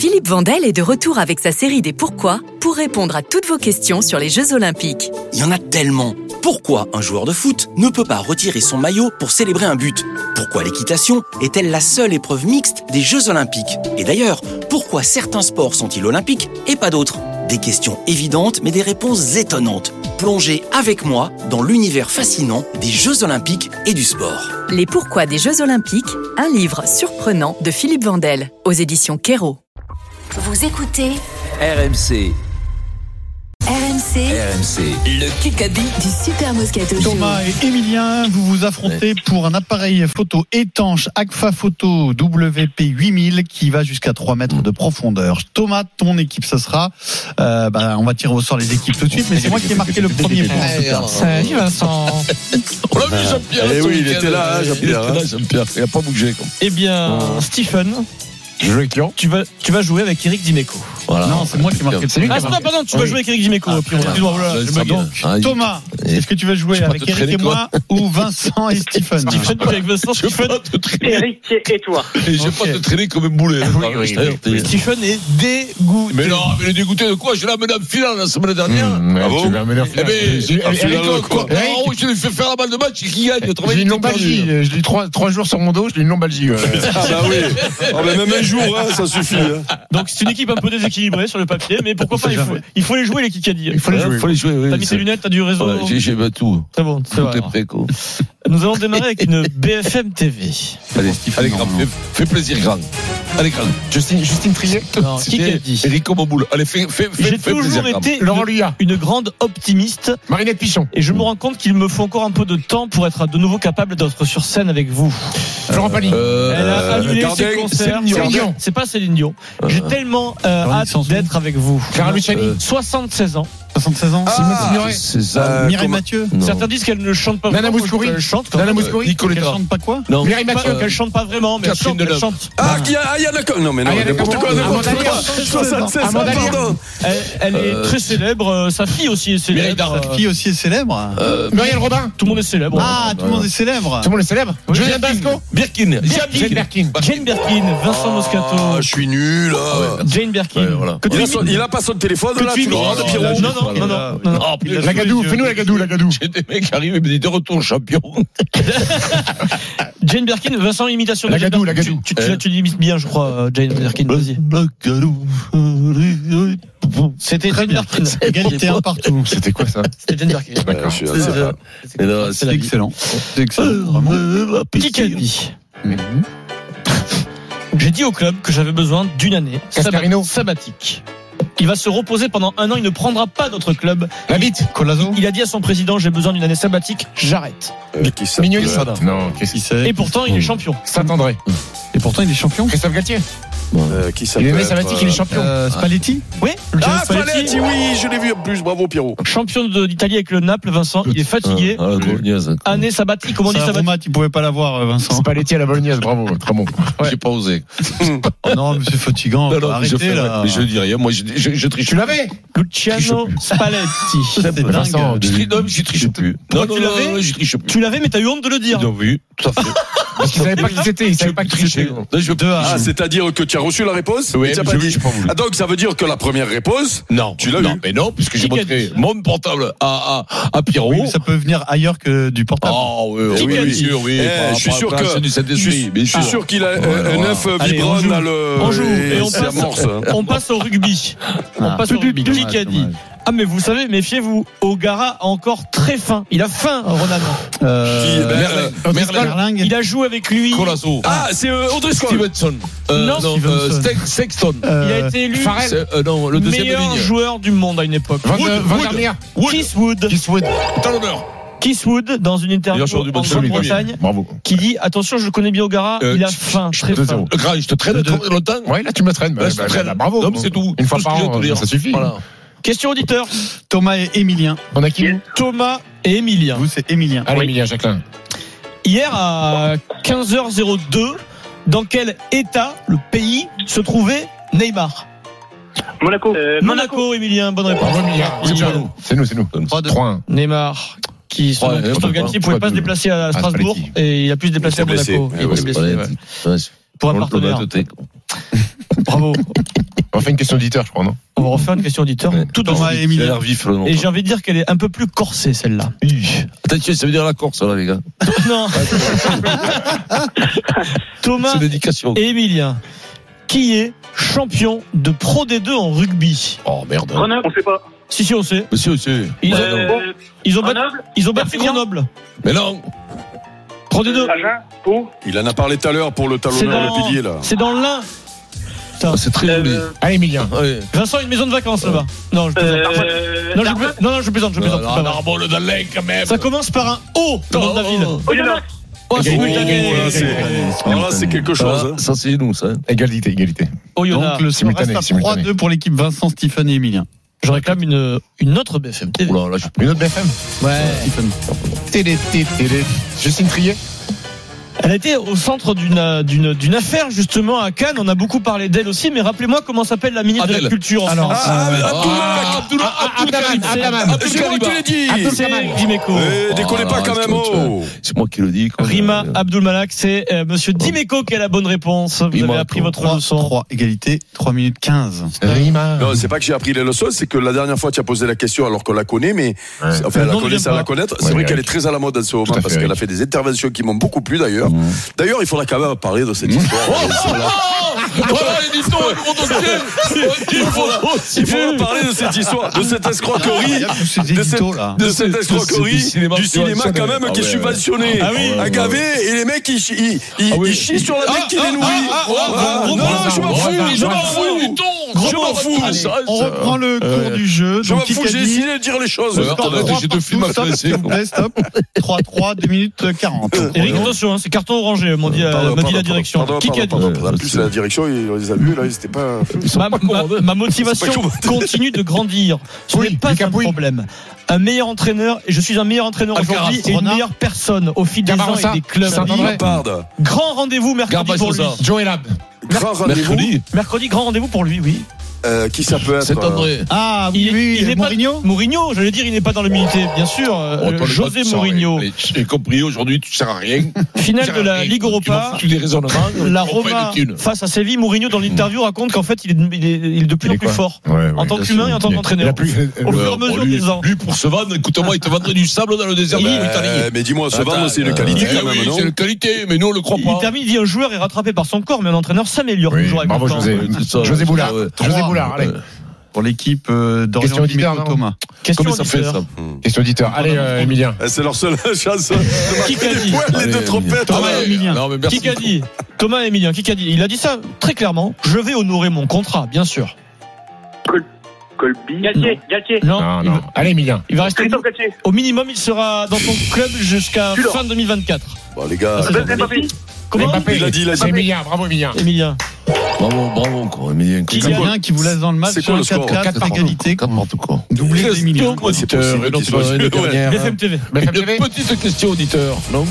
Philippe Vandel est de retour avec sa série des Pourquoi pour répondre à toutes vos questions sur les Jeux Olympiques. Il y en a tellement. Pourquoi un joueur de foot ne peut pas retirer son maillot pour célébrer un but ? Pourquoi l'équitation est-elle la seule épreuve mixte des Jeux Olympiques ? Et d'ailleurs, pourquoi certains sports sont-ils olympiques et pas d'autres ? Des questions évidentes mais des réponses étonnantes. Plongez avec moi dans l'univers fascinant des Jeux Olympiques et du sport. Les Pourquoi des Jeux Olympiques, un livre surprenant de Philippe Vandel, aux éditions Kero. Vous écoutez RMC. RMC, Le Kikadi. du Super Moscato Show. Thomas et Emilien, vous vous affrontez pour un appareil photo étanche Agfa Photo WP8000 qui va jusqu'à 3 mètres de profondeur. Thomas, ton équipe, ce sera... on va tirer au sort les équipes tout de suite, mais c'est moi qui ai marqué le premier point. Salut Vincent. On l'a vu Jean-Pierre. Oui, il était là, Jean-Pierre. Il n'a pas bougé. Eh bien, Stephen, Je joue avec Lyon. tu vas jouer avec Eric Dimeco. Voilà. Non, c'est moi qui ai marqué le premier. Pardon, tu vas jouer avec Eric Dimeco. Excuse-moi, voilà, je me donc. Thomas, est-ce que tu vas jouer Je vais pas avec te Eric et traîner, moi ou Vincent et Stephen? Stephen, avec Vincent, Je vais Stephen. pas te traîner. Eric et toi. Et je vais pas te traîner comme un boulet. Stephen est dégoûté. Mais non, mais le dégoûté de quoi? Je l'ai amené en finale la semaine dernière. Ah bon? Eh ben, quoi? Je lui ai fait faire la balle de match et qui gagne? J'ai une lombalgie. Je l'ai 3 jours sur mon dos, j'ai une lombalgie. Ah bah oui. Ah bah même un jour, ça suffit. Donc c'est une équipe un peu déséquilibrée sur le papier, mais pourquoi pas, il faut les jouer les Kikadi. Il faut les jouer, oui. T'as mis tes lunettes, t'as du réseau. J'ai tout. C'est bon, c'est Tout vrai. est prêt, quoi. Nous allons démarrer avec une BFM TV. Allez, grand, fais plaisir, grand. Allez, grand. Justine Trier. Non, Kikadi. Eric Moboul. Allez, fais J'ai plaisir, toujours grand. été Laurent Luyat. une grande optimiste Marinette Pichon. et je me rends compte qu'il me faut encore un peu de temps pour être de nouveau capable d'être sur scène avec vous. Florent Pagny. Elle a annulé ses Gardin, concerts. Céline Dion. C'est pas Céline Dion. J'ai tellement hâte d'être avec vous. Clara Luciani. 76 ans. 76 ans. C'est ça. Mireille Mathieu. Non. Certains disent qu'elle ne chante pas Nana vraiment. Mouskouri. Elle chante quand Nana même. Mouskouri. Qu'elle Nicoletta. chante pas quoi? Non. Mireille Mathieu. Qu'elle chante pas vraiment, mais elle Catherine chante. Elle Deneuve. chante. Ah, Il y a d'accord. Non, mais non, Ayana n'importe quoi, Kamura. n'importe quoi. Amanda 76 ans, Amanda pardon. Elle est très célèbre. Sa fille aussi est Mireille célèbre. Darc. Qui aussi est célèbre? Muriel Robin. Tout le monde est célèbre. Ah, tout le monde est célèbre. Tout le monde est célèbre. Julien Basco. Birkin. Jane Birkin. Jane Birkin, Vincent Moscato. Ah, je suis nul. Jane Birkin. Ouais, voilà. Que tu imites. Il a pas son téléphone Que là, tu tu le imites. regardes, Pierrot. Non. Oh, putain, La Gadou. Fais-nous la Gadou. j'ai des mecs qui arrivent et me disent de retour champion. Jane Birkin, Vincent, imitation de La Jane Gadou, Birkin. la Gadou. Tu l'imites bien, je crois, Jane Birkin. Vas-y. C'était Jane Birkin. Égalité un partout. C'était quoi ça? C'était Jane Birkin. D'accord. Je suis assez fan. C'est excellent. C'est excellent. Vraiment. Kikadi. J'ai dit au club que j'avais besoin d'une année Cascarino. sabbatique. Il va se reposer pendant un an, il ne prendra pas d'autre club. La bite. Colazo. Il a dit à son président, j'ai besoin d'une année sabbatique, j'arrête. Qui ça? Mignoni. Non, qu'est-ce Qui c'est? Et pourtant, il est champion. Saint-André. Et pourtant, il est champion. Christophe Galtier. Qui ça Il est peut né être, sabbatique, il est champion. Spalletti. Oui, Ah, Spalletti, oui, je l'ai vu en plus. Bravo, Pierrot. champion d'Italie avec le Naples, Vincent, il est fatigué. Année sabbatique, comment on dit Ça, sabbatique? Romat, tu pouvais pas l'avoir, Vincent. Spalletti à la bolognaise, bravo, très bon. J'ai pas osé. Oh non, mais c'est fatigant. Non, Arrêtez là. Mais je dis rien. Moi, je triche. Tu l'avais? Luciano Spalletti. C'est dingue. Vincent, Je triche plus. Non, tu l'avais? Je triche plus. Tu l'avais, mais t'as eu honte de le dire. Bien vu, tout à fait. Parce qu'ils savaient pas qui c'était, ils savaient pas qui c'était. Ah, c'est-à-dire que tu as reçu la réponse? Oui, mais tu as mais pas je dit. n'ai pas voulu. Ah, donc ça veut dire que la première réponse, Non, tu l'as non, eu. mais non, puisque j'ai Qui a montré dit mon portable à Pierrot. Oui, mais ça peut venir ailleurs que du portable. Ah oui, Qui oui, a bien dit sûr, oui. Je suis sûr que je je suis sûr qu'il a un œuf Allez, vibrant on joue. dans le. On joue et on c'est passe, amorce. on passe au rugby. On passe au rugby. dommage, Qui a dit? dommage. Ah, mais vous savez, méfiez-vous, O'Gara a encore très faim. Il a faim, Ronan. Merling. Il a joué avec lui. Colasso. Ah, c'est Audrey Scholl. Stevenson. Non, Stevenson. Sexton. Il a été élu Non, le deuxième meilleur ligne. joueur du monde à une époque. Van der Meer. Keith Wood. Talonneur. Keith Wood, dans une interview Meilleur joueur du en monde. Grande-Bretagne, Bravo. qui dit, attention, je connais bien O'Gara, il a faim, très faim. 2-0. Le grand, je te traîne longtemps. Ouais, là tu me traînes. Là, je te traîne. Bravo. Non, mais c'est tout. Une fois Tout ce par que j'ai à an, te dire. ça suffit. Voilà. Question auditeur. Thomas et Emilien. On a qui? Thomas et Emilien. Vous, c'est Emilien. Allez, Emilien Jacquelin. Hier à 15h02, dans quel état, le pays, se trouvait Neymar? Monaco, Emilien, bonne réponse. Bravo, Emilien. C'est nous. 3-1. Neymar, qui, selon Christophe Galtier, ne pouvait pas se déplacer à Strasbourg, Spalletti. et il a pu se déplacer à Il était Monaco. blessé. Il était blessé, ouais. Pour un partenaire. Bravo. On fait une question d'éditeur, je crois, non? On va refaire une question auditeur. Tout de Thomas suite. et Émilie. Il a l'air vif, le nom. Et j'ai envie de dire qu'elle est un peu plus corsée, celle-là. Attention, ça veut dire la Corse, là, les gars. Non. Thomas C'est l'éducation. et Emilien, qui est champion de Pro D2 en rugby? Oh, merde. Grenoble, on sait pas. Si, on sait. Monsieur, c'est. Ils ont Grenoble, battu Grenoble. Mais non. Pro D2. Agen, Pau. Il en a parlé tout à l'heure pour le C'est talonneur, le dans, pilier, là. c'est dans l'Ain. Putain. C'est très joli. Allez, Emilien. Ouais. Vincent a une maison de vacances là-bas. Non, je plaisante. Non, je plaisante. C'est pas vrai. Narbonne dans l'Ain, quand même. Ça commence par un O, le nom de la ville. Oyonnax. Oh, c'est Égalité. Alors là, c'est quelque chose. Ça, c'est nous, ça. Égalité. Oyonnax. Donc le score reste à 3-2 pour l'équipe Vincent, Stephen et Emilien. Je réclame une autre BFM TV. Oula, là, je Une autre BFM. Ouais. Télé. Justine Trier. Elle a été au centre d'une affaire justement à Cannes. On a beaucoup parlé d'elle aussi, mais rappelez-moi comment s'appelle la ministre de la Adèle. Culture en Alors, France. Tu l'as dit. C'est Dimeco. Décollez pas quand même. C'est moi qui le dis. quoi. Rima Abdulmalak, c'est Monsieur Dimeco qui a la bonne réponse. Vous avez appris votre leçon. 3, égalité, 3 minutes 15. Rima. Non, c'est pas que j'ai appris les leçons, c'est que la dernière fois tu as posé la question alors qu'on la connaît, mais enfin elle la connaît sans la connaître. C'est vrai qu'elle est très à la mode en ce moment parce qu'elle a fait des interventions qui m'ont beaucoup plu d'ailleurs. D'ailleurs, il faudra quand même parler de cette histoire. Il faudra parler de cette histoire, de cette escroquerie, de cette escroquerie du cinéma quand même qui est subventionné, agavé, et les mecs ils chient sur la tête qui les nourrit. Non, je m'en fous. On reprend le cours du jeu. Je m'en fous, j'ai décidé de dire les choses. J'ai deux films à s'il vous plaît, stop. 3-3, 2 minutes 40. Eric, attention, c'est carton orangé, m'a dit la direction. Qui a dit? En plus, la direction, ils les a vus, là, ils étaient pas. Ma motivation continue de grandir. Ce n'est pas un problème. Un meilleur entraîneur, et je suis un meilleur entraîneur aujourd'hui, et une meilleure personne au fil des ans et des clubs. Grand rendez-vous mercredi pour lui. Joe Lab. Mercredi, grand rendez-vous pour lui, oui. Qui ça peut être? C'est André. Ah oui, il n'est Mourinho. Mourinho, j'allais dire, il n'est pas dans l'unité, bien sûr. José Mourinho. J'ai compris, aujourd'hui, tu sers à rien. Finale de la Ligue Europa. Tu des raisonnements. La Roma face à Séville. Mourinho, dans l'interview, raconte qu'en fait, il est de plus en plus fort. En tant qu'humain et en tant qu'entraîneur. Au fur et à mesure des ans. Lui, pour se vendre, écoute-moi, il te vendrait du sable dans le désert de l'Italie. Mais dis-moi, se vendre, c'est une qualité quand même, non? C'est une qualité, mais nous, on le croit pas. Il termine, il dit un joueur est rattrapé par son corps, mais un entraîneur s'améliore toujours avec le temps. José Boulard. Allez. Pour l'équipe d'Orient Dimeco, Thomas. Question ça fait ça? Question auditeur. Allez, Emilien. C'est leur seule chance de Qui marquer a des dit? points, les deux trompettes. Thomas et Emilien. Qui a dit? Thomas et Emilien. Qui a dit? Il a dit ça très clairement. Je vais honorer mon contrat, bien sûr. Colby. Galtier. Non. Allez, Emilien. Il va rester au minimum, il sera dans son club jusqu'à fin 2024. Bon, les gars. Comment? Il a dit. C'est Emilien. Bravo, Emilien. Bravo, quoi, Emilien. Quelqu'un qui vous laisse dans le match. C'est quoi le score? 4 égalité. Doublé d'Emilien. C'est possible. BFM TV. Petite question auditeur, non?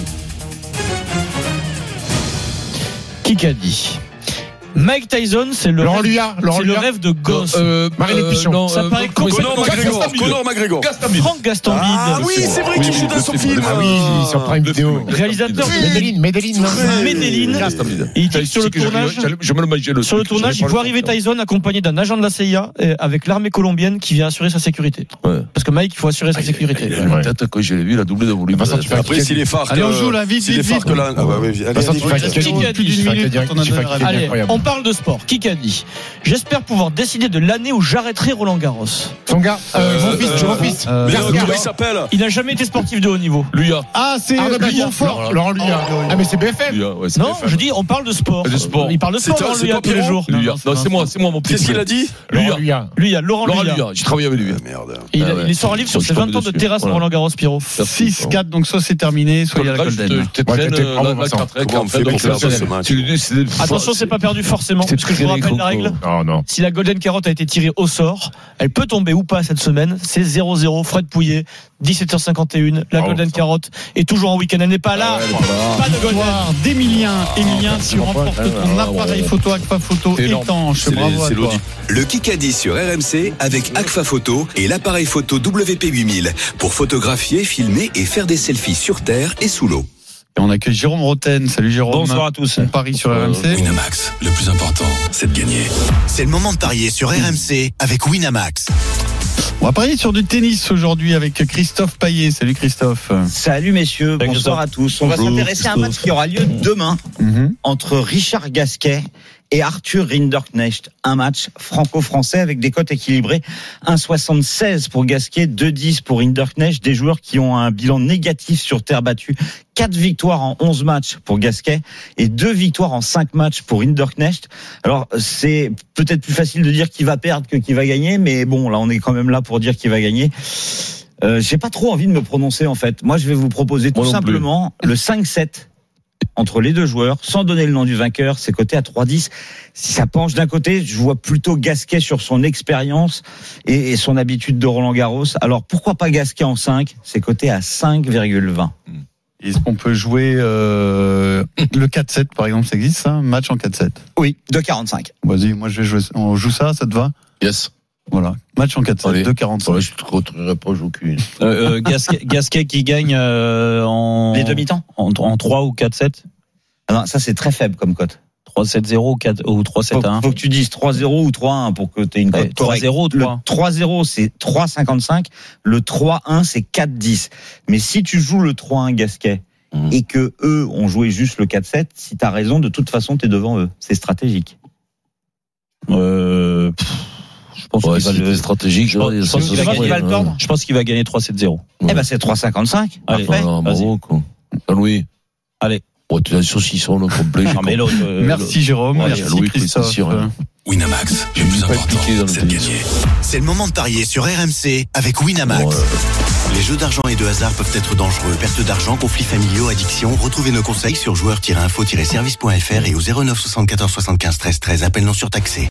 Qui a dit? Mike Tyson, c'est le rêve de gosse. Marine Pichon. Ça paraît complètement. Conor McGregor. Franck Gastambide. Ah oui, c'est vrai qu'il joue dans son film. Ah oui, sur Prime Vidéo. Réalisateur Medellin. Il dit sur le tournage. Je me le mangeais Sur le tournage, il voit arriver Tyson accompagné d'un agent de la CIA avec l'armée colombienne qui vient assurer sa sécurité. Parce que Mike, il faut assurer sa sécurité. Peut-être que j'ai vu, il a doublé de volume. Après, s'il est phare. Allez, on joue là, vite. Allez, on parle de sport. Qui a dit? J'espère pouvoir décider de l'année où j'arrêterai Roland Garros. Son gars, mon fils. Comment il s'appelle? Il n'a jamais été sportif de haut niveau. Luya. Ah, c'est Laurent Luya. Ah, mais c'est BFM. Non, je dis, on parle de sport. Il parle de sport, Luya, tous les jours. Non, c'est moi, mon petit. Qu'est-ce qu'il a dit? Laurent Luya. J'ai travaillé avec lui. Merde. Il sort un livre sur ses 20 ans de terrasse à Roland Garros, Pierrot. 6-4, donc soit c'est terminé, soit il y a la Golden. Attention, c'est pas perdu forcément, parce que je vous rappelle la règle. Non. Si la Golden Carotte a été tirée au sort, elle peut tomber ou pas cette semaine. C'est 0-0. Fred Pouillet, 17h51. La Golden Carotte est toujours en week-end. Elle n'est pas là. Pas de Golden. d'Emilien. Emilien, tu remportes ton appareil photo Agfa Photo étanche. Bravo à toi. Le Kikadi sur RMC avec Agfa Photo et l'appareil photo WP8000 pour photographier, filmer et faire des selfies sur terre et sous l'eau. Et on accueille Jérôme Roten. Salut Jérôme. Bonsoir à tous. On parie sur RMC. Winamax, le plus important, c'est de gagner. C'est le moment de parier sur RMC avec Winamax. On va parier sur du tennis aujourd'hui avec Christophe Payet. Salut Christophe. Salut messieurs, bonsoir à tous. On va s'intéresser à un match qui aura lieu demain entre Richard Gasquet et Arthur Rinderknecht. Un match franco-français avec des cotes équilibrées. 1,76 pour Gasquet, 2,10 pour Rinderknecht. Des joueurs qui ont un bilan négatif sur terre battue. 4 victoires en 11 matchs pour Gasquet et 2 victoires en 5 matchs pour Rinderknecht. Alors, c'est peut-être plus facile de dire qui va perdre que qui va gagner, mais bon, là, on est quand même là pour dire qui va gagner. J'ai pas trop envie de me prononcer, en fait. Moi, je vais vous proposer tout simplement le 5-7 entre les deux joueurs, sans donner le nom du vainqueur. C'est coté à 3,10. Si ça penche d'un côté, je vois plutôt Gasquet sur son expérience et son habitude de Roland-Garros. Alors, pourquoi pas Gasquet en 5 ? C'est coté à 5,20. Est-ce qu'on peut jouer le 4-7 par exemple, ça existe ça ? Match en 4-7 ? Oui, 2,45. Vas-y, moi je vais jouer. On joue ça te va ? Yes. Voilà, match en 4-7, 2,45. Je te retrouverai pas, aucune. Gasquet qui gagne en les demi-temps en 3 ou 4-7. Ah non, ça c'est très faible comme cote. 3-7-0 ou 3-7-1. Faut que tu dises 3-0 ou 3-1 pour que tu aies une cote correcte. 3-0 Le 3-0 c'est 3,55, le 3-1 c'est 4,10. Mais si tu joues le 3-1 Gasquet et que eux ont joué juste le 4-7, si tu as raison, de toute façon tu es devant eux. C'est stratégique. Je pense qu'il va le stratégique. Je pense qu'il va gagner 3-7-0. Eh ben c'est 3,55. Allez, bravo quoi. Louis. Allez. Oh, tu as saucisson le complet. Merci Jérôme, merci Christophe. Winamax, le plus important, c'est de gagner. C'est le moment de parier sur RMC avec Winamax. Les jeux d'argent et de hasard peuvent être dangereux. Perte d'argent, conflits familiaux, addiction. Retrouvez nos conseils sur joueurs-info-service.fr et au 09 74 75 13 13. Appel non surtaxé.